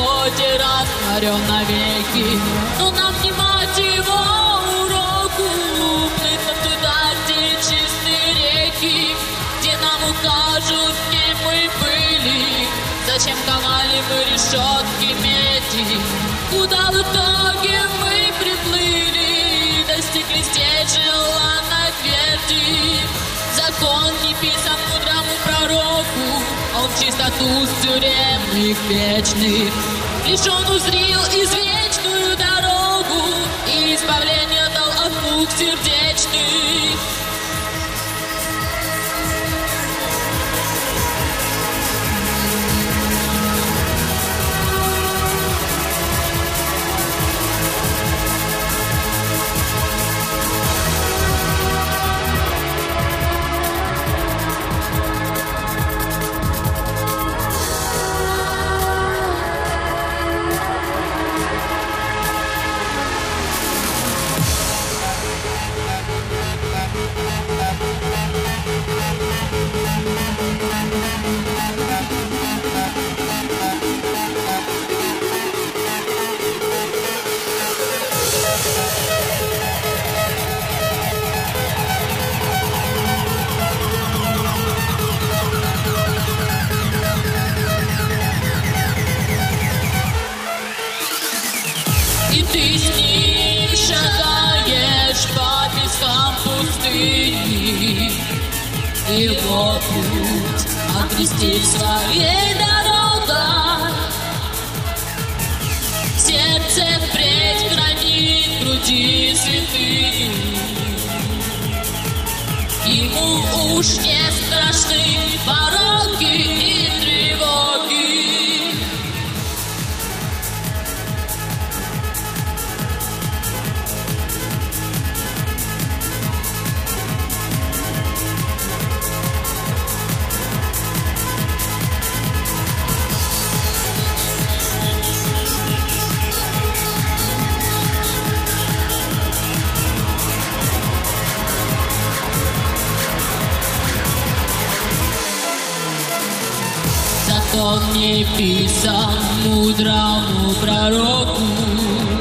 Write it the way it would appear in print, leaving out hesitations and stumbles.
охоте растворен навеки. Но нам внимать его уроку, плыть нам туда, где чистые реки, где нам укажут, кем мы были, зачем ковали мы решетки меди, куда в итоге мы приплыли, достигли здесь желанной тверди. Закон не писан мудрому пророку, он в чистоту с тюремных вечных. Лишь он узрел извечную дорогу и избавление дал от мук сердечных. И ты с ним шагаешь по пескам пустыни, его путь окрестив своей дорогой. Сердце впредь хранит груди святыни, ему уж не страшны пороки и тревоги. Закон не писан мудрому пророку,